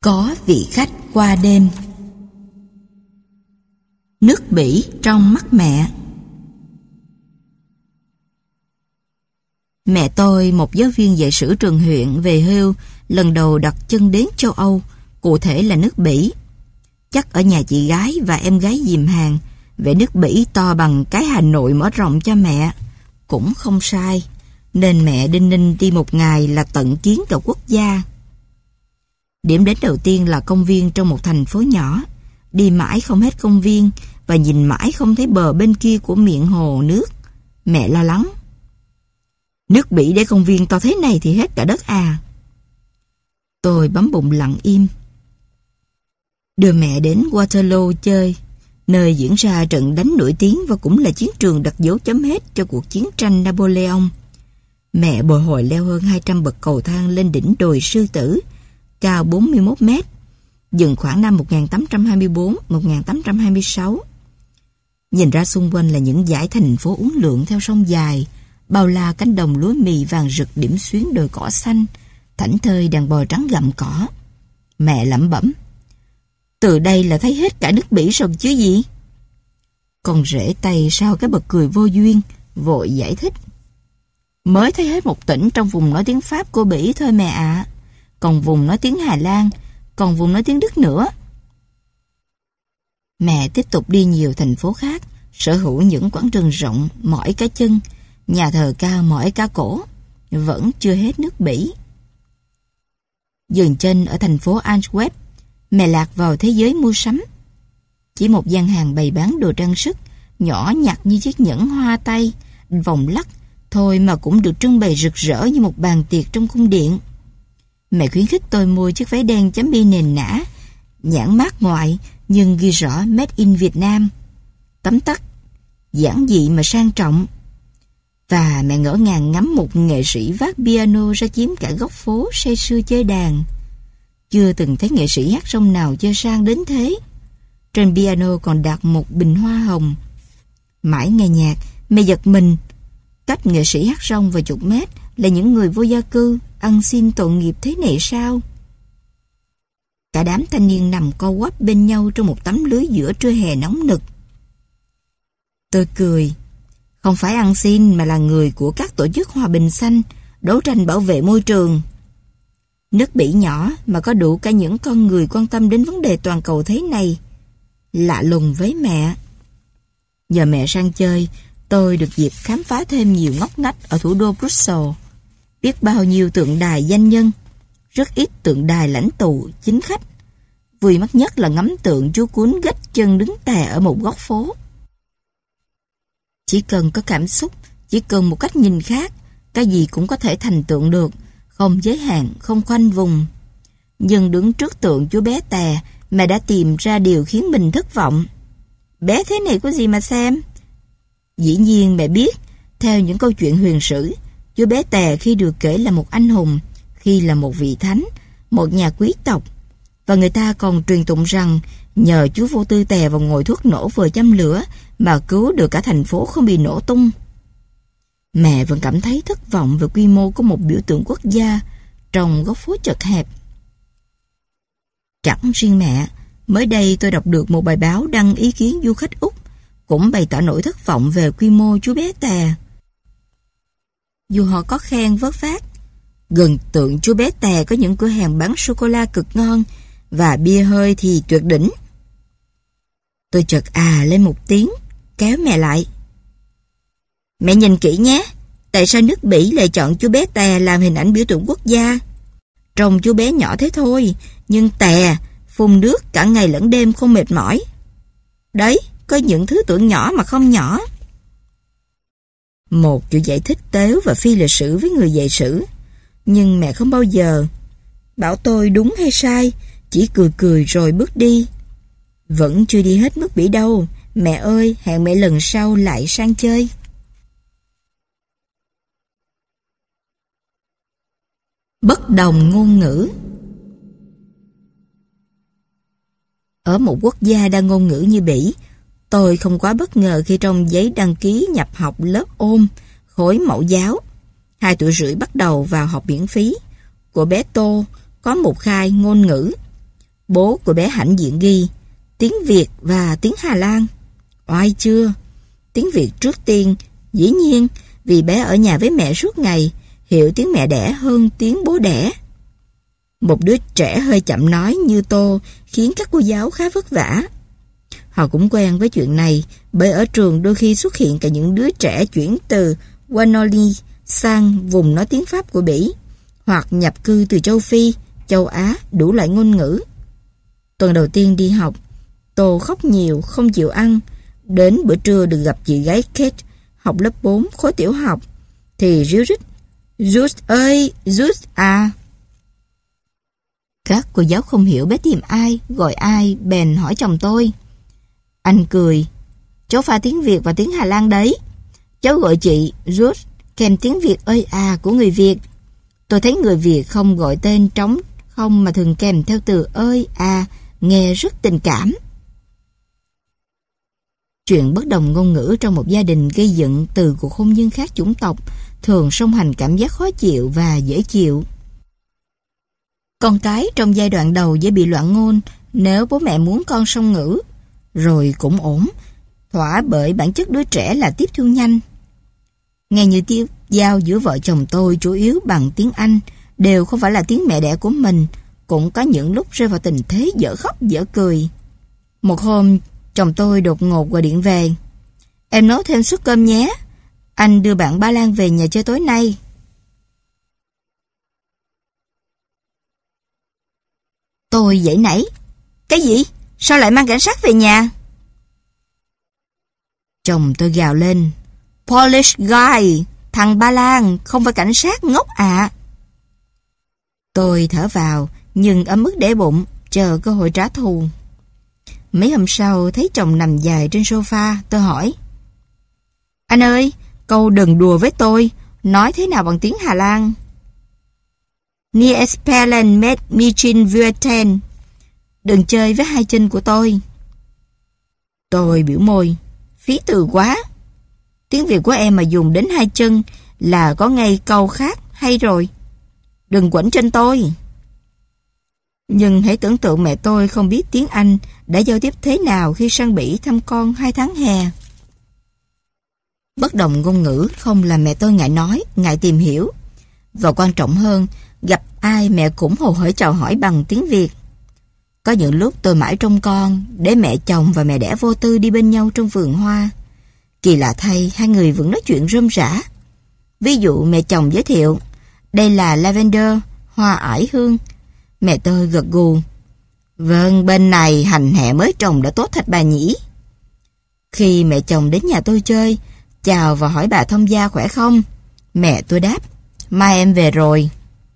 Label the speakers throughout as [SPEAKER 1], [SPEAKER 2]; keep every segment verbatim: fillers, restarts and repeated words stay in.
[SPEAKER 1] Có vị khách qua đêm. Nước Bỉ trong mắt mẹ. Mẹ tôi, một giáo viên dạy sử trường huyện về hưu, lần đầu đặt chân đến châu Âu, cụ thể là nước Bỉ. Chắc ở nhà chị gái và em gái dìm hàng, vẻ nước Bỉ to bằng cái Hà Nội mở rộng cho mẹ. Cũng không sai, nên mẹ đinh ninh đi một ngày là tận kiến cả quốc gia. Điểm đến đầu tiên là công viên trong một thành phố nhỏ. Đi mãi không hết công viên và nhìn mãi không thấy bờ bên kia của miệng hồ nước. Mẹ lo lắng. Nước Bỉ để công viên to thế này thì hết cả đất à. Tôi bấm bụng lặng im. Đưa mẹ đến Waterloo chơi, nơi diễn ra trận đánh nổi tiếng và cũng là chiến trường đặt dấu chấm hết cho cuộc chiến tranh Napoleon. Mẹ bồi hồi leo hơn hai trăm bậc cầu thang lên đỉnh đồi Sư Tử, cao bốn mươi mốt mét, dừng khoảng năm một nghìn tám trăm hai mươi tư đến một nghìn tám trăm hai mươi sáu. Nhìn ra xung quanh là những dãy thành phố uốn lượn theo sông dài, bao la cánh đồng lúa mì vàng rực điểm xuyến đồi cỏ xanh, thảnh thơi đàn bò trắng gặm cỏ. Mẹ lẩm bẩm. Từ đây là thấy hết cả nước Bỉ rồi chứ gì? Con rể tay sau cái bật cười vô duyên, vội giải thích. Mới thấy hết một tỉnh trong vùng nói tiếng Pháp của Bỉ thôi mẹ ạ. À. Còn vùng nói tiếng Hà Lan, còn vùng nói tiếng Đức nữa. Mẹ tiếp tục đi nhiều thành phố khác, sở hữu những quảng trường rộng mỏi cả chân, nhà thờ cao mỏi cả cổ. Vẫn chưa hết nước Bỉ. Dừng chân ở thành phố Antwerp, mẹ lạc vào thế giới mua sắm. Chỉ một gian hàng bày bán đồ trang sức, nhỏ nhặt như chiếc nhẫn hoa tay, vòng lắc, thôi mà cũng được trưng bày rực rỡ như một bàn tiệc trong cung điện. Mẹ khuyến khích tôi mua chiếc váy đen chấm bi nền nã, nhãn mác ngoại nhưng ghi rõ Made in Việt Nam. Tấm tắc, giản dị mà sang trọng. Và mẹ ngỡ ngàng ngắm một nghệ sĩ vác piano ra chiếm cả góc phố say sưa chơi đàn. Chưa từng thấy nghệ sĩ hát sông nào chơi sang đến thế. Trên piano còn đặt một bình hoa hồng. Mãi nghe nhạc, mẹ giật mình. Cách nghệ sĩ hát sông vài chục mét là những người vô gia cư, ăn xin tội nghiệp thế này sao? Cả đám thanh niên nằm co quắp bên nhau trong một tấm lưới giữa trưa hè nóng nực. Tôi cười. Không phải ăn xin mà là người của các tổ chức hòa bình xanh, đấu tranh bảo vệ môi trường. Nước Bỉ nhỏ mà có đủ cả những con người quan tâm đến vấn đề toàn cầu thế này. Lạ lùng với mẹ. Giờ mẹ sang chơi, tôi được dịp khám phá thêm nhiều ngóc ngách ở thủ đô Brussels. Biết bao nhiêu tượng đài danh nhân, rất ít tượng đài lãnh tụ, chính khách. Vui mắt nhất là ngắm tượng chú Cún gách chân đứng tè ở một góc phố. Chỉ cần có cảm xúc, chỉ cần một cách nhìn khác, cái gì cũng có thể thành tượng được, không giới hạn, không khoanh vùng. Nhưng đứng trước tượng chú bé tè, mẹ đã tìm ra điều khiến mình thất vọng. Bé thế này có gì mà xem? Dĩ nhiên mẹ biết, theo những câu chuyện huyền sử, chú bé tè khi được kể là một anh hùng, khi là một vị thánh, một nhà quý tộc. Và người ta còn truyền tụng rằng nhờ chú vô tư tè vào ngồi thuốc nổ vừa châm lửa mà cứu được cả thành phố không bị nổ tung. Mẹ vẫn cảm thấy thất vọng về quy mô của một biểu tượng quốc gia trong góc phố chật hẹp. Chẳng riêng mẹ, mới đây tôi đọc được một bài báo đăng ý kiến du khách Úc cũng bày tỏ nỗi thất vọng về quy mô chú bé tè. Dù họ có khen vớt vát, gần tượng chú bé tè có những cửa hàng bán sô-cô-la cực ngon và bia hơi thì tuyệt đỉnh. Tôi chợt à lên một tiếng, kéo mẹ lại. Mẹ nhìn kỹ nhé, tại sao nước Bỉ lại chọn chú bé tè làm hình ảnh biểu tượng quốc gia? Trông chú bé nhỏ thế thôi, nhưng tè phun nước cả ngày lẫn đêm không mệt mỏi. Đấy, có những thứ tưởng nhỏ mà không nhỏ. Một kiểu giải thích tếu và phi lịch sử với người dạy sử. Nhưng mẹ không bao giờ bảo tôi đúng hay sai, chỉ cười cười rồi bước đi. Vẫn chưa đi hết nước Bỉ đâu. Mẹ ơi, hẹn mẹ lần sau lại sang chơi. Bất đồng ngôn ngữ. Ở một quốc gia đa ngôn ngữ như Bỉ, tôi không quá bất ngờ khi trong giấy đăng ký nhập học lớp ôn, khối mẫu giáo, hai tuổi rưỡi bắt đầu vào học miễn phí, của bé Tô có một khai ngôn ngữ. Bố của bé hãnh diện ghi tiếng Việt và tiếng Hà Lan. Oai chưa? Tiếng Việt trước tiên, dĩ nhiên, vì bé ở nhà với mẹ suốt ngày, hiểu tiếng mẹ đẻ hơn tiếng bố đẻ. Một đứa trẻ hơi chậm nói như Tô khiến các cô giáo khá vất vả. Họ cũng quen với chuyện này, bởi ở trường đôi khi xuất hiện cả những đứa trẻ chuyển từ Wallonie sang vùng nói tiếng Pháp của Bỉ, hoặc nhập cư từ châu Phi, châu Á, đủ loại ngôn ngữ. Tuần đầu tiên đi học, Tô khóc nhiều, không chịu ăn. Đến bữa trưa được gặp chị gái Kate, học lớp bốn, khối tiểu học, thì ríu rít: Just ơi, Just à. Các cô giáo không hiểu bé tìm ai, gọi ai, bèn hỏi chồng tôi. Anh cười: Cháu pha tiếng Việt và tiếng Hà Lan đấy. Cháu gọi chị Just kèm tiếng Việt ơi à của người Việt. Tôi thấy người Việt không gọi tên trống không mà thường kèm theo từ ơi à, nghe rất tình cảm. Chuyện bất đồng ngôn ngữ trong một gia đình gây dựng từ cuộc hôn nhân khác chủng tộc thường song hành cảm giác khó chịu và dễ chịu. Con cái trong giai đoạn đầu dễ bị loạn ngôn nếu bố mẹ muốn con song ngữ, rồi cũng ổn, thỏa bởi bản chất đứa trẻ là tiếp thu nhanh. Nghe như tiếp giao giữa vợ chồng tôi chủ yếu bằng tiếng Anh, đều không phải là tiếng mẹ đẻ của mình, cũng có những lúc rơi vào tình thế dở khóc dở cười. Một hôm, chồng tôi đột ngột gọi điện về. Em nấu thêm suất cơm nhé, anh đưa bạn Ba Lan về nhà chơi tối nay. Tôi giãy nảy. Cái gì? Sao lại mang cảnh sát về nhà? Chồng tôi gào lên. Polish guy, thằng Ba Lan, không phải cảnh sát ngốc ạ. À. Tôi thở vào, nhưng ấm ức để bụng, chờ cơ hội trả thù. Mấy hôm sau, thấy chồng nằm dài trên sofa, tôi hỏi. Anh ơi, câu đừng đùa với tôi, nói thế nào bằng tiếng Hà Lan? Nie spelen met michin vueten. Đừng chơi với hai chân của tôi. Tôi biểu môi. Phí từ quá. Tiếng Việt của em mà dùng đến hai chân là có ngay câu khác hay rồi. Đừng quẩn trên tôi. Nhưng hãy tưởng tượng mẹ tôi không biết tiếng Anh đã giao tiếp thế nào khi sang Bỉ thăm con hai tháng hè. Bất đồng ngôn ngữ không làm mẹ tôi ngại nói, ngại tìm hiểu. Và quan trọng hơn, gặp ai mẹ cũng hồ hởi chào hỏi bằng tiếng Việt. Có những lúc tôi mãi trông con để mẹ chồng và mẹ đẻ vô tư đi bên nhau trong vườn hoa. Kỳ lạ thay, hai người vẫn nói chuyện rôm rả. Ví dụ mẹ chồng giới thiệu, đây là lavender, hoa ải hương. Mẹ tôi gật gù. Vâng, bên này hành hè mới trồng đã tốt thật bà nhỉ. Khi mẹ chồng đến nhà tôi chơi, chào và hỏi bà thông gia khỏe không? Mẹ tôi đáp, mai em về rồi.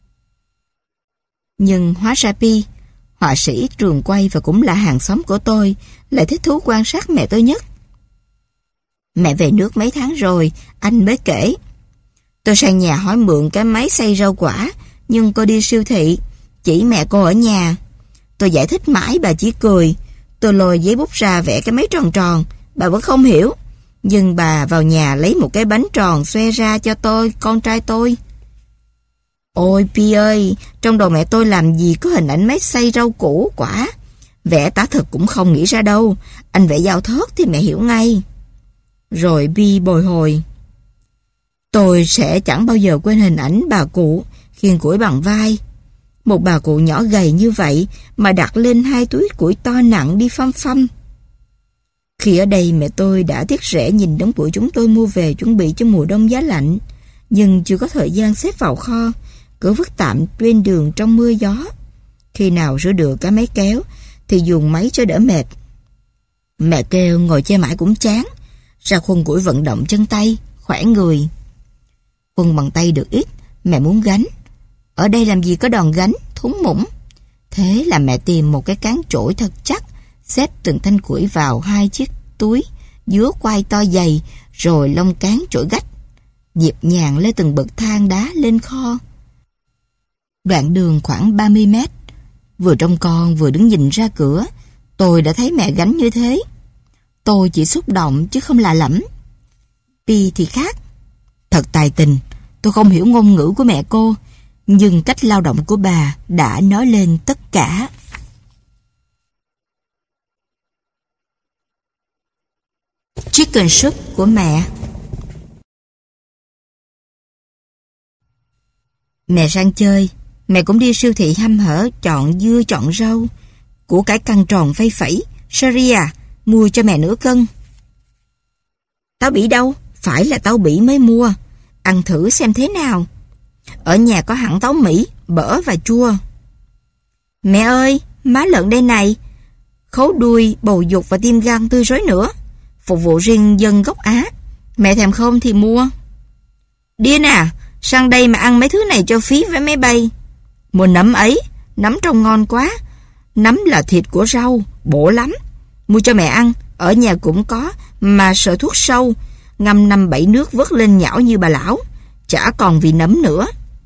[SPEAKER 1] Nhưng hóa ra Pi, họa sĩ trường quay và cũng là hàng xóm của tôi, lại thích thú quan sát mẹ tôi nhất. Mẹ về nước mấy tháng rồi, anh mới kể. Tôi sang nhà hỏi mượn cái máy xay rau quả, nhưng cô đi siêu thị, chỉ mẹ cô ở nhà. Tôi giải thích mãi bà chỉ cười. Tôi lôi giấy bút ra vẽ cái máy tròn tròn, bà vẫn không hiểu. Nhưng bà vào nhà lấy một cái bánh tròn xoe ra cho tôi, con trai tôi. Ôi Pi ơi, trong đầu mẹ tôi làm gì có hình ảnh máy xay rau củ quả. Vẽ tả thực cũng không nghĩ ra đâu. Anh vẽ dao thớt thì mẹ hiểu ngay. Rồi Pi bồi hồi. Tôi sẽ chẳng bao giờ quên hình ảnh bà cụ khiêng củi bằng vai. Một bà cụ nhỏ gầy như vậy mà đặt lên hai túi củi to nặng đi phăm phăm. Khi ở đây mẹ tôi đã tiếc rẻ nhìn đống củi chúng tôi mua về chuẩn bị cho mùa đông giá lạnh, nhưng chưa có thời gian xếp vào kho, cứ vứt tạm bên đường trong mưa gió. Khi nào rửa được cái máy kéo thì dùng máy cho đỡ mệt. Mẹ kêu ngồi chơi mãi cũng chán, ra khuân củi vận động chân tay, khỏe người. Khuân bằng tay được ít, mẹ muốn gánh. Ở đây làm gì có đòn gánh, thúng mũng. Thế là mẹ tìm một cái cán chổi thật chắc, xếp từng thanh củi vào hai chiếc túi, dứa quai to dày, rồi lông cán chổi gách, nhịp nhàng lên từng bậc thang đá lên kho. Đoạn đường khoảng ba mươi mét, vừa trông con vừa đứng nhìn ra cửa, tôi đã thấy mẹ gánh như thế. Tôi chỉ xúc động chứ không lạ lẫm. Pi thì khác. Thật tài tình, tôi không hiểu ngôn ngữ của mẹ cô, nhưng cách lao động của bà đã nói lên tất cả. chicken soup của mẹ. Mẹ sang chơi, mẹ cũng đi siêu thị hăm hở chọn dưa chọn rau. Củ cải căng tròn phay phẩy. Sherry à, mua cho mẹ nửa cân. Táo bỉ đâu? Phải là táo bỉ mới mua. Ăn thử xem thế nào. Ở nhà có hẳn táo Mỹ, bở và chua. Mẹ ơi, má lợn đây này. Khấu đuôi, bầu dục và tim gan tươi rói nữa. Phục vụ riêng dân gốc Á. Mẹ thèm không thì mua. Điên à, sang đây mà ăn mấy thứ này cho phí vé máy bay. Mua nấm ấy, nấm trông ngon quá. Nấm là thịt của rau, bổ lắm. Mua cho mẹ ăn, ở nhà cũng có, mà sợ thuốc sâu. Ngâm năm bảy nước vớt lên nhão như bà lão. Chả còn vị nấm nữa.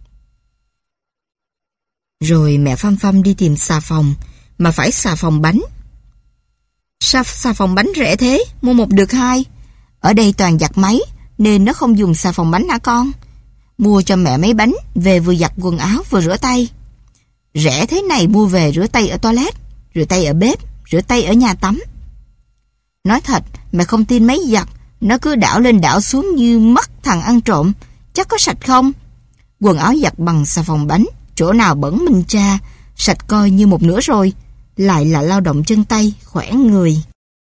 [SPEAKER 1] Rồi mẹ phăm phăm đi tìm xà phòng, mà phải xà phòng bánh. Sao xà phòng bánh rẻ thế, mua một được hai. Ở đây toàn giặt máy, nên nó không dùng xà phòng bánh hả con? Mua cho mẹ mấy bánh, về vừa giặt quần áo vừa rửa tay. Rẻ thế này mua về rửa tay ở toilet, rửa tay ở bếp, rửa tay ở nhà tắm. Nói thật, mẹ không tin mấy giặt, nó cứ đảo lên đảo xuống như mất thằng ăn trộm. Chắc có sạch không? Quần áo giặt bằng xà phòng bánh, chỗ nào bẩn mình cha, sạch coi như một nửa rồi. Lại là lao động chân tay, khỏe người.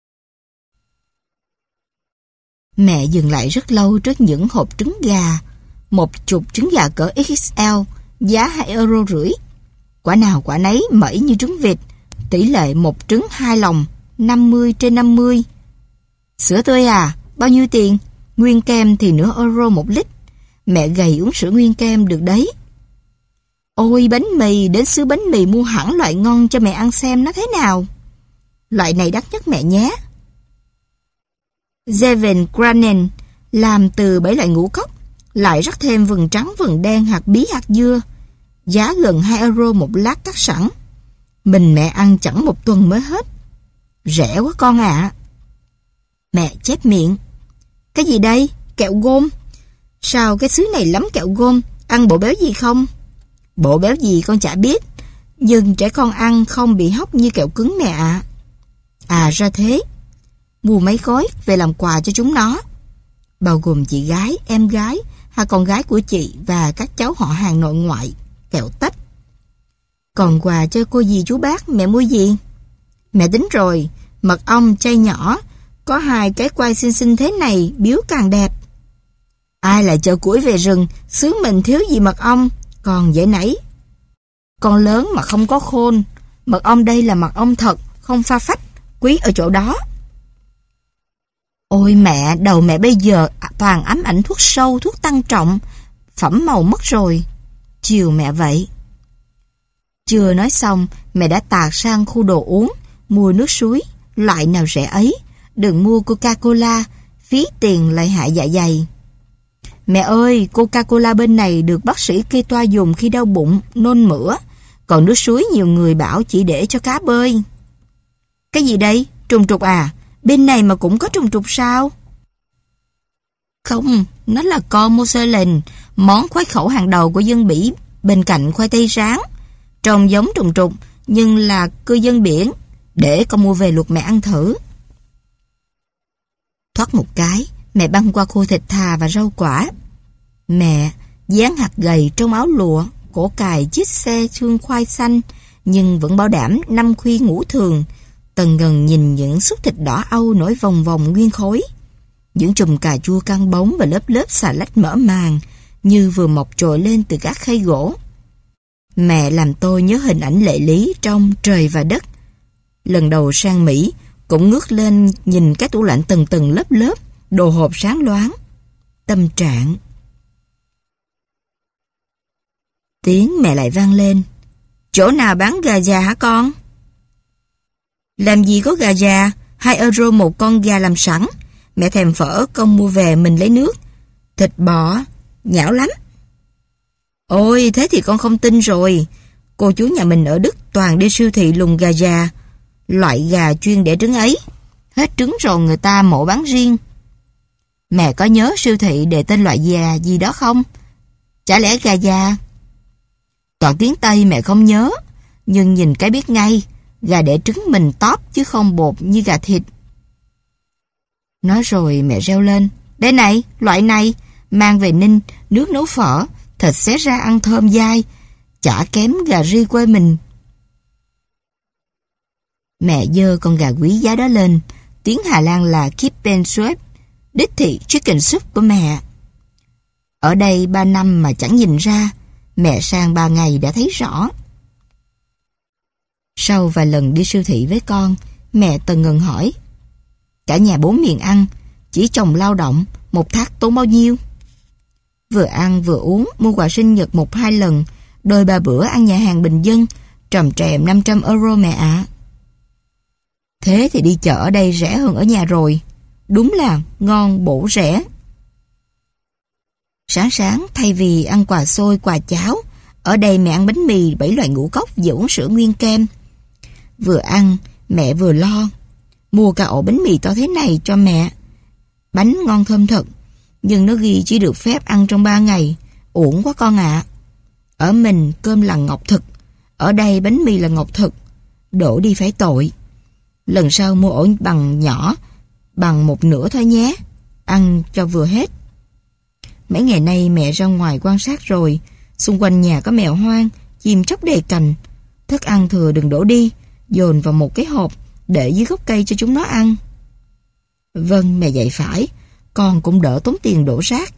[SPEAKER 1] Mẹ dừng lại rất lâu trước những hộp trứng gà. Một chục trứng gà cỡ ích ét lờ, giá hai euro rưỡi. Quả nào quả nấy mẩy như trứng vịt, tỷ lệ một trứng hai lòng, năm mươi trên năm mươi. Sữa tươi à, bao nhiêu tiền? Nguyên kem thì nửa euro một lít. Mẹ gầy uống sữa nguyên kem được đấy. Ôi bánh mì, đến xứ bánh mì mua hẳn loại ngon cho mẹ ăn xem nó thế nào. Loại này đắt nhất mẹ nhé. Zeven Granen làm từ bảy loại ngũ cốc, lại rắc thêm vừng trắng, vừng đen, hạt bí, hạt dưa. Giá gần hai euro một lát cắt sẵn. Mình mẹ ăn chẳng một tuần mới hết. Rẻ quá con ạ. À. Mẹ chép miệng. Cái gì đây? Kẹo gôm. Sao cái xứ này lắm kẹo gôm? Ăn bộ béo gì không? Bộ béo gì con chả biết. Nhưng trẻ con ăn không bị hóc như kẹo cứng mẹ ạ. À. à ra thế. Mua mấy gói về làm quà cho chúng nó. Bao gồm chị gái, em gái, hai con gái của chị và các cháu họ hàng nội ngoại. Kẹo tách. Còn quà cho cô dì chú bác mẹ mua gì? Mẹ tính rồi. Mật ong chai nhỏ. Có hai cái quai xinh xinh thế này, biếu càng đẹp. Ai lại chợ củi về rừng, xứ mình thiếu gì mật ong, còn dễ nảy. Con lớn mà không có khôn. Mật ong đây là mật ong thật, không pha phách, quý ở chỗ đó. Ôi mẹ, đầu mẹ bây giờ toàn ám ảnh thuốc sâu, thuốc tăng trọng, phẩm màu mất rồi. Chiều mẹ vậy. Chưa nói xong, mẹ đã tạt sang khu đồ uống, mua nước suối, loại nào rẻ ấy. Đừng mua Coca-Cola, phí tiền lại hại dạ dày. Mẹ ơi, Coca-Cola bên này được bác sĩ kê toa dùng khi đau bụng, nôn mửa. Còn nước suối nhiều người bảo chỉ để cho cá bơi. Cái gì đây? Trùng trục à? Bên này mà cũng có trùng trục sao? Không, nó là con mozzarella, món khoái khẩu hàng đầu của dân Bỉ, bên cạnh khoai tây rán. Trông giống trùng trục, nhưng là cư dân biển. Để con mua về luộc mẹ ăn thử. Thoát một cái, mẹ băng qua khô thịt thà và rau quả. Mẹ, dáng hạt gầy trong áo lụa, cổ cài chiếc xe xương khoai xanh, nhưng vẫn bảo đảm năm khuya ngủ thường. Tần Ngần nhìn những xúc thịt đỏ âu nổi vòng vòng nguyên khối. Những chùm cà chua căng bóng và lớp lớp xà lách mỡ màng, như vừa mọc trồi lên từ các khay gỗ. Mẹ làm tôi nhớ hình ảnh Lệ Lý trong Trời và Đất. Lần đầu sang Mỹ, cũng ngước lên nhìn cái tủ lạnh từng từng lớp lớp, đồ hộp sáng loáng. Tâm trạng. Tiếng mẹ lại vang lên. Chỗ nào bán gà già hả con? Làm gì có gà già, hai euro một con gà làm sẵn. Mẹ thèm phở, con mua về mình lấy nước. Thịt bò, nhão lắm. Ôi, thế thì con không tin rồi. Cô chú nhà mình ở Đức toàn đi siêu thị lùng gà già. Loại gà chuyên để trứng ấy. Hết trứng rồi người ta mổ bán riêng. Mẹ có nhớ siêu thị để tên loại gà gì đó không? Chả lẽ gà già? Toàn tiếng Tây mẹ không nhớ, nhưng nhìn cái biết ngay. Gà để trứng mình tóp chứ không bột như gà thịt. Nói rồi mẹ reo lên. Đây này, loại này, mang về ninh, nước nấu phở, thịt xé ra ăn thơm dai, chả kém gà ri quê mình. Mẹ giơ con gà quý giá đó lên, tiếng Hà Lan là Kippensuep, đích thị chicken soup của mẹ. Ở đây ba năm mà chẳng nhìn ra, mẹ sang ba ngày đã thấy rõ. Sau vài lần đi siêu thị với con, mẹ từng ngừng hỏi. Cả nhà bốn miệng ăn, chỉ chồng lao động, một thác tốn bao nhiêu? Vừa ăn vừa uống, mua quà sinh nhật một hai lần, đôi ba bữa ăn nhà hàng bình dân, trầm trèm năm trăm euro mẹ ạ. Thế thì đi chợ ở đây rẻ hơn ở nhà rồi. Đúng là ngon bổ rẻ. Sáng sáng thay vì ăn quà xôi, quà cháo, ở đây mẹ ăn bánh mì bảy loại ngũ cốc và uống sữa nguyên kem. Vừa ăn, mẹ vừa lo. Mua cả ổ bánh mì to thế này cho mẹ. Bánh ngon thơm thật, nhưng nó ghi chỉ được phép ăn trong ba ngày. Uổng quá con ạ. Ở mình cơm là ngọc thực, ở đây bánh mì là ngọc thực. Đổ đi phải tội. Lần sau mua ổ bằng nhỏ, bằng một nửa thôi nhé. Ăn cho vừa hết. Mấy ngày nay mẹ ra ngoài quan sát rồi, xung quanh nhà có mèo hoang, chim chóc đầy cành. Thức ăn thừa đừng đổ đi, dồn vào một cái hộp, để dưới gốc cây cho chúng nó ăn. Vâng, mẹ dạy phải, con cũng đỡ tốn tiền đổ rác.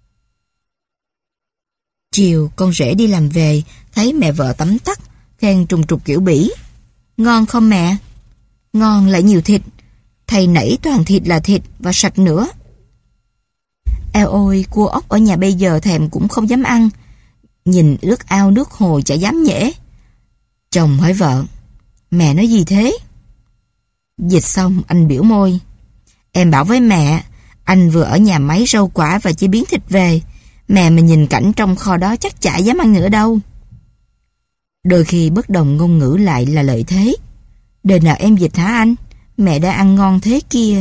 [SPEAKER 1] Chiều con rể đi làm về, thấy mẹ vợ tắm tắt, khen trùng trục kiểu Bỉ. Ngon không mẹ? Ngon lại nhiều thịt, thầy nãy toàn thịt là thịt và sạch nữa. Eo ôi, cua ốc ở nhà bây giờ thèm cũng không dám ăn. Nhìn nước ao nước hồ chả dám nhễ. Chồng hỏi vợ, mẹ nói gì thế? Dịch xong anh biểu môi. Em bảo với mẹ, anh vừa ở nhà máy rau quả và chế biến thịt về. Mẹ mà nhìn cảnh trong kho đó chắc chả dám ăn nữa đâu. Đôi khi bất đồng ngôn ngữ lại là lợi thế. Đời nào em dịch hả anh? Mẹ đã ăn ngon thế kia.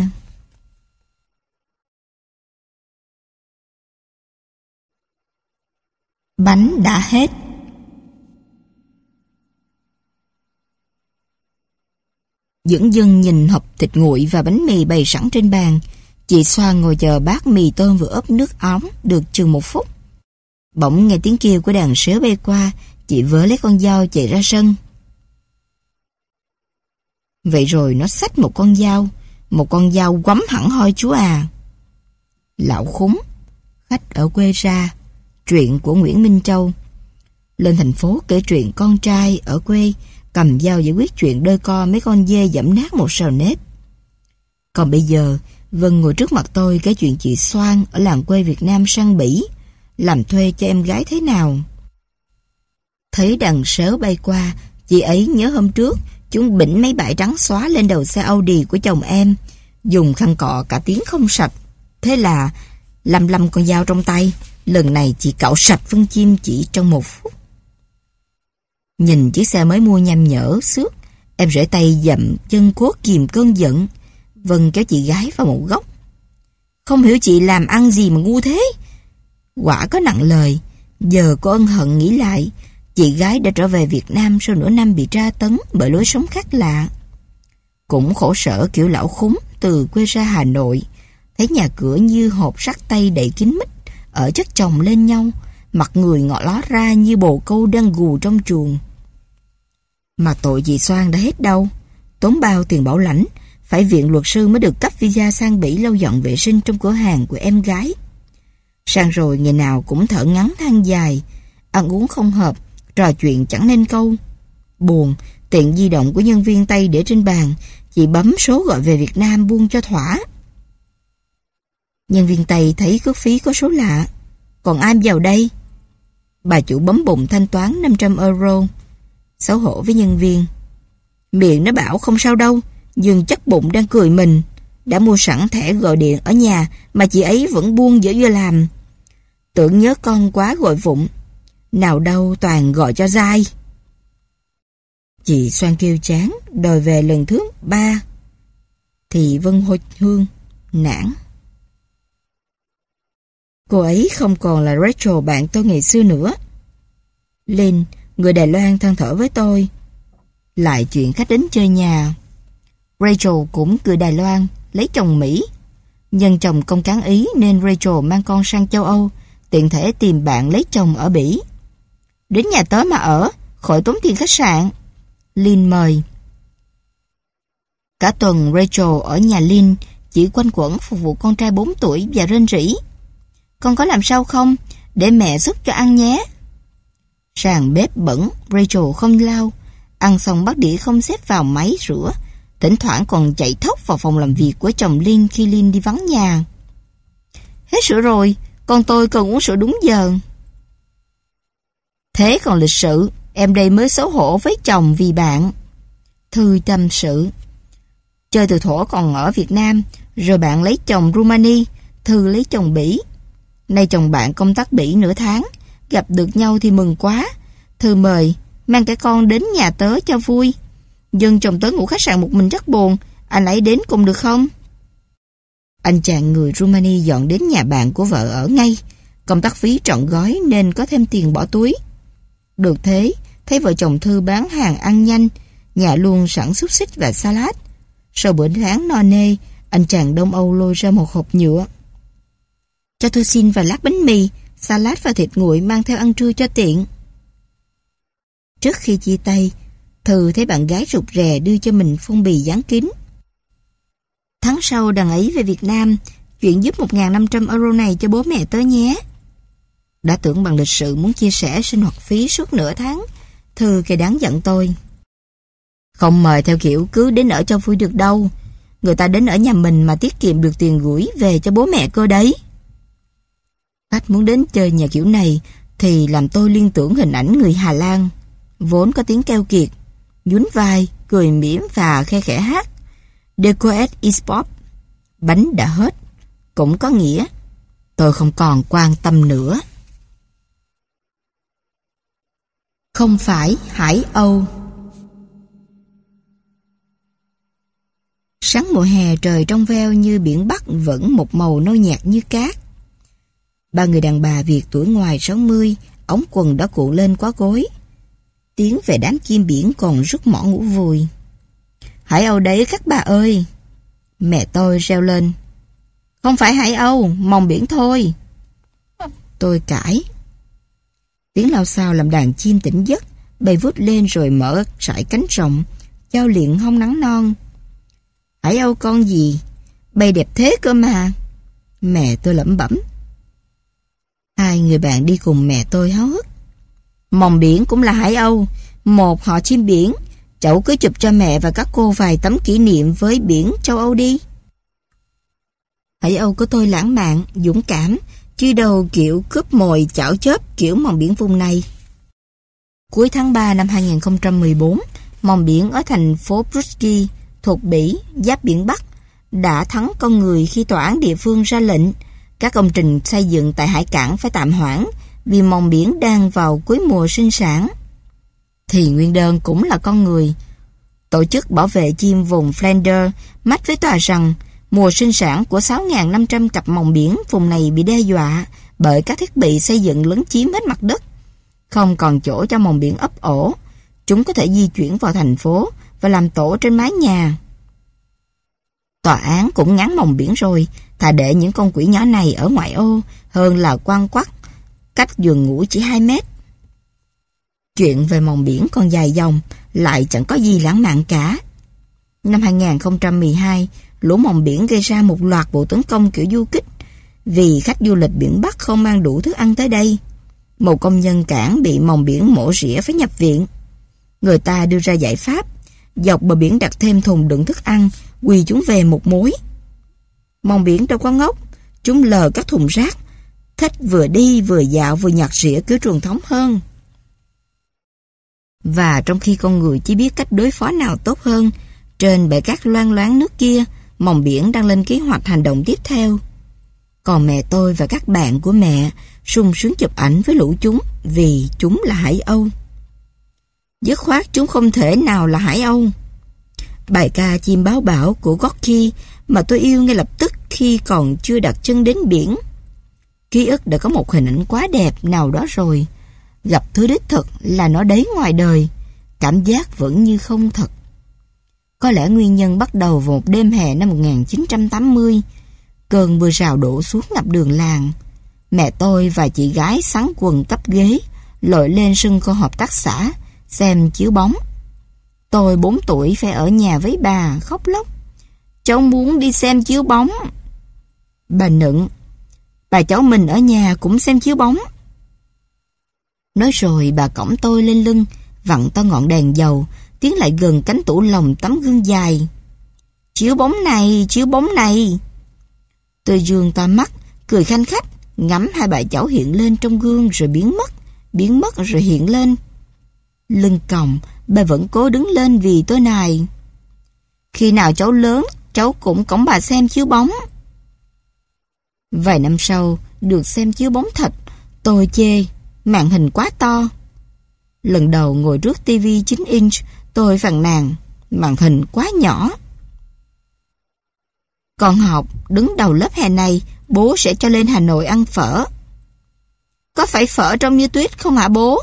[SPEAKER 1] Bánh đã hết. Dửng dưng nhìn hộp thịt nguội và bánh mì bày sẵn trên bàn. Chị Xoan ngồi chờ bát mì tôm vừa ướp nước óng được chừng một phút. Bỗng nghe tiếng kêu của đàn sếu bay qua. Chị vớ lấy con dao chạy ra sân. Vậy rồi nó xách một con dao. Một con dao quắm hẳn hoi chú à. Lão Khúng, khách ở quê ra. Truyện của Nguyễn Minh Châu. Lên thành phố kể chuyện con trai ở quê cầm dao giải quyết chuyện đôi co mấy con dê dẫm nát một sào nếp. Còn bây giờ Vân ngồi trước mặt tôi kể chuyện chị Xoan ở làng quê Việt Nam sang Bỉ làm thuê cho em gái thế nào. Thấy đàn sếu bay qua, chị ấy nhớ hôm trước chúng bỉnh mấy bãi trắng xóa lên đầu xe Audi của chồng em, dùng khăn cọ cả tiếng không sạch. Thế là lăm lăm con dao trong tay. Lần này chị cạo sạch phân chim chỉ trong một phút. Nhìn chiếc xe mới mua nham nhở xước, em rễ tay dậm chân cốt kìm cơn giận. Vân kéo chị gái vào một góc. Không hiểu chị làm ăn gì mà ngu thế. Quả có nặng lời. Giờ cô ân hận nghĩ lại, chị gái đã trở về Việt Nam sau nửa năm bị tra tấn bởi lối sống khác lạ. Cũng khổ sở kiểu lão Khúng từ quê ra Hà Nội, thấy nhà cửa như hộp sắt tay đậy kín mít, ở chất chồng lên nhau, mặt người ngọ ló ra như bồ câu đang gù trong chuồng. Mà tội chị Xoan đã hết đâu. Tốn bao tiền bảo lãnh, phải viện luật sư mới được cấp visa sang Bỉ lau dọn vệ sinh trong cửa hàng của em gái. Sang rồi ngày nào cũng thở ngắn than dài, ăn uống không hợp, trò chuyện chẳng nên câu. Buồn, tiện di động của nhân viên Tây để trên bàn, chị bấm số gọi về Việt Nam buông cho thỏa. Nhân viên Tây thấy cước phí có số lạ. Còn ai vào đây? Bà chủ bấm bụng thanh toán năm trăm euro. Xấu hổ với nhân viên. Miệng nó bảo không sao đâu, nhưng chắc bụng đang cười mình. Đã mua sẵn thẻ gọi điện ở nhà mà chị ấy vẫn buông dở dưa làm. Tưởng nhớ con quá gọi vụng. Nào đâu toàn gọi cho dai. Chị Xoan kêu chán, đòi về lần thứ ba. Thì Vân hôi hương, nản. Cô ấy không còn là Rachel bạn tôi ngày xưa nữa. Linh, người Đài Loan than thở với tôi. Lại chuyện khách đến chơi nhà. Rachel cũng người Đài Loan, lấy chồng Mỹ. Nhân chồng công cán Ý nên Rachel mang con sang châu Âu, tiện thể tìm bạn lấy chồng ở Bỉ. Đến nhà tớ mà ở, khỏi tốn tiền khách sạn. Lynn mời. Cả tuần Rachel ở nhà Lynn chỉ quanh quẩn phục vụ con trai bốn tuổi và rên rỉ. Con có làm sao không? Để mẹ giúp cho ăn nhé. Sàn bếp bẩn, Rachel không lau. Ăn xong bắt đĩa không xếp vào máy rửa. Thỉnh thoảng còn chạy thốc vào phòng làm việc của chồng Lynn khi Lynn đi vắng nhà. Hết sữa rồi, con tôi cần uống sữa đúng giờ. Thế còn lịch sự, em đây mới xấu hổ với chồng vì bạn. Thư tâm sự. Chơi từ thuở còn ở Việt Nam, rồi bạn lấy chồng Rumani, Thư lấy chồng Bỉ. Nay chồng bạn công tác Bỉ nửa tháng, gặp được nhau thì mừng quá. Thư mời, mang cả con đến nhà tớ cho vui. Nhưng chồng tớ ngủ khách sạn một mình rất buồn, anh ấy đến cùng được không? Anh chàng người Rumani dọn đến nhà bạn của vợ ở ngay. Công tác phí trọn gói nên có thêm tiền bỏ túi. Được thế, thấy vợ chồng Thư bán hàng ăn nhanh, nhà luôn sẵn xúc xích và salad. Sau bữa tháng no nê, anh chàng Đông Âu lôi ra một hộp nhựa. Cho tôi xin vài lát bánh mì, salad và thịt nguội mang theo ăn trưa cho tiện. Trước khi chia tay, Thư thấy bạn gái rụt rè đưa cho mình phong bì dán kín. Tháng sau đằng ấy về Việt Nam, chuyển giúp một nghìn năm trăm euro này cho bố mẹ tớ nhé. Đã tưởng bằng lịch sự muốn chia sẻ sinh hoạt phí suốt nửa tháng, Thư kể đáng giận tôi. Không mời theo kiểu cứ đến ở cho vui được đâu. Người ta đến ở nhà mình mà tiết kiệm được tiền gửi về cho bố mẹ cơ đấy. Khách muốn đến chơi nhà kiểu này thì làm tôi liên tưởng hình ảnh người Hà Lan, vốn có tiếng keo kiệt, nhún vai, cười mỉm và khe khẽ hát Decoet is pop. Bánh đã hết, cũng có nghĩa tôi không còn quan tâm nữa. Không phải Hải Âu. Sáng mùa hè trời trong veo như biển Bắc vẫn một màu nâu nhạt như cát. Ba người đàn bà Việt tuổi ngoài sáu mươi, ống quần đã cuộn lên quá gối. Tiếng về đám chim biển còn rút mỏ ngủ vùi. Hải Âu đấy các bà ơi. Mẹ tôi reo lên. Không phải Hải Âu, mòng biển thôi. Tôi cãi. Tiếng lao xao làm đàn chim tỉnh giấc, bay vút lên rồi mở sải cánh rộng, chao liệng hông nắng non. Hải Âu con gì? Bay đẹp thế cơ mà. Mẹ tôi lẩm bẩm. Hai người bạn đi cùng mẹ tôi háo hức. Mòng biển cũng là Hải Âu, một họ chim biển. Cháu cứ chụp cho mẹ và các cô vài tấm kỷ niệm với biển châu Âu đi. Hải Âu của tôi lãng mạn, dũng cảm, chứ đâu kiểu cướp mồi chảo chớp kiểu mòng biển vùng này. Cuối tháng ba năm hai nghìn không trăm mười bốn, mòng biển ở thành phố Brusky thuộc Bỉ, giáp biển Bắc, đã thắng con người khi tòa án địa phương ra lệnh các công trình xây dựng tại hải cảng phải tạm hoãn vì mòng biển đang vào cuối mùa sinh sản. Thì nguyên đơn cũng là con người. Tổ chức bảo vệ chim vùng Flanders mách với tòa rằng mùa sinh sản của sáu nghìn năm trăm cặp mòng biển vùng này bị đe dọa bởi các thiết bị xây dựng lấn chiếm hết mặt đất. Không còn chỗ cho mòng biển ấp ổ, chúng có thể di chuyển vào thành phố và làm tổ trên mái nhà. Tòa án cũng ngán mòng biển rồi, thà để những con quỷ nhỏ này ở ngoại ô hơn là quăng quắt cách giường ngủ chỉ hai mét. Chuyện về mòng biển còn dài dòng, lại chẳng có gì lãng mạn cả. Năm hai nghìn không trăm mười hai, lũ mòng biển gây ra một loạt vụ tấn công kiểu du kích vì khách du lịch biển Bắc không mang đủ thức ăn tới đây. Một công nhân cảng bị mòng biển mổ rỉa phải nhập viện. Người ta đưa ra giải pháp, dọc bờ biển đặt thêm thùng đựng thức ăn, quỳ chúng về một mối. Mòng biển đâu có ngốc, chúng lờ các thùng rác, thích vừa đi vừa dạo vừa nhặt rỉa kiểu truyền thống hơn. Và trong khi con người chỉ biết cách đối phó nào tốt hơn, trên bãi cát loang loáng nước kia, mòng biển đang lên kế hoạch hành động tiếp theo. Còn mẹ tôi và các bạn của mẹ sung sướng chụp ảnh với lũ chúng vì chúng là Hải Âu. Dứt khoát chúng không thể nào là Hải Âu. Bài ca Chim Báo Bão của Gorky mà tôi yêu ngay lập tức khi còn chưa đặt chân đến biển. Ký ức đã có một hình ảnh quá đẹp nào đó rồi. Gặp thứ đích thực là nó đấy ngoài đời, cảm giác vẫn như không thật. Có lẽ nguyên nhân bắt đầu vào một đêm hè năm một nghìn chín trăm tám mươi. Cơn mưa rào đổ xuống ngập đường làng. Mẹ tôi và chị gái sắn quần tấp ghế, lội lên sân của hợp tác xã, xem chiếu bóng. Tôi bốn tuổi phải ở nhà với bà, khóc lóc. Cháu muốn đi xem chiếu bóng. Bà nựng. Bà cháu mình ở nhà cũng xem chiếu bóng. Nói rồi bà cõng tôi lên lưng, vặn to ngọn đèn dầu, tiến lại gần cánh tủ lồng tấm gương dài. Chiếu bóng này, chiếu bóng này. Tôi dương to mắt, cười khanh khách, ngắm hai bà cháu hiện lên trong gương rồi biến mất, biến mất rồi hiện lên. Lưng còng, bà vẫn cố đứng lên vì tôi nài. Khi nào cháu lớn, cháu cũng cõng bà xem chiếu bóng. Vài năm sau, được xem chiếu bóng thật, tôi chê, màn hình quá to. Lần đầu ngồi trước tivi chín inch, tôi phàn nàn, màn hình quá nhỏ. Con học, đứng đầu lớp hè này, bố sẽ cho lên Hà Nội ăn phở. Có phải phở trong như tuyết không hả bố?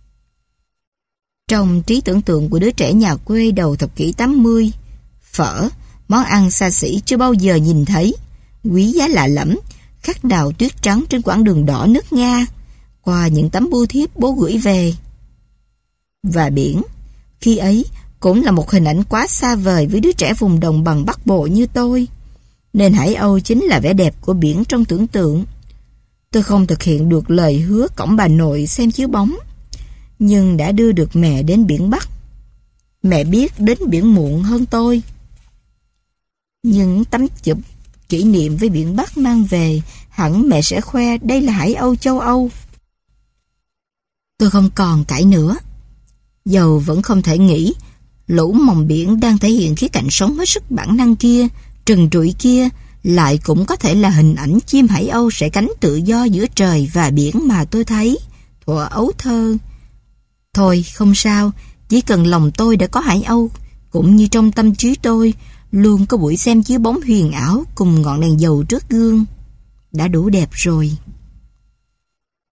[SPEAKER 1] Trong trí tưởng tượng của đứa trẻ nhà quê đầu thập kỷ tám mươi, phở, món ăn xa xỉ chưa bao giờ nhìn thấy, quý giá lạ lẫm, khắc đào tuyết trắng trên quãng đường đỏ nước Nga, qua những tấm bưu thiếp bố gửi về. Và biển, khi ấy, cũng là một hình ảnh quá xa vời với đứa trẻ vùng đồng bằng Bắc Bộ như tôi. Nên Hải Âu chính là vẻ đẹp của biển trong tưởng tượng. Tôi không thực hiện được lời hứa cõng bà nội xem chiếu bóng, nhưng đã đưa được mẹ đến biển Bắc. Mẹ biết đến biển muộn hơn tôi. Những tấm chụp kỷ niệm với biển Bắc mang về, hẳn mẹ sẽ khoe đây là Hải Âu châu Âu. Tôi không còn cãi nữa. Dầu vẫn không thể nghĩ lũ mòng biển đang thể hiện khía cạnh sống hết sức bản năng kia, trần trụi kia, lại cũng có thể là hình ảnh chim Hải Âu sẽ cánh tự do giữa trời và biển mà tôi thấy thuở ấu thơ. Thôi không sao, chỉ cần lòng tôi đã có Hải Âu, cũng như trong tâm trí tôi luôn có buổi xem chiếu bóng huyền ảo cùng ngọn đèn dầu trước gương, đã đủ đẹp rồi.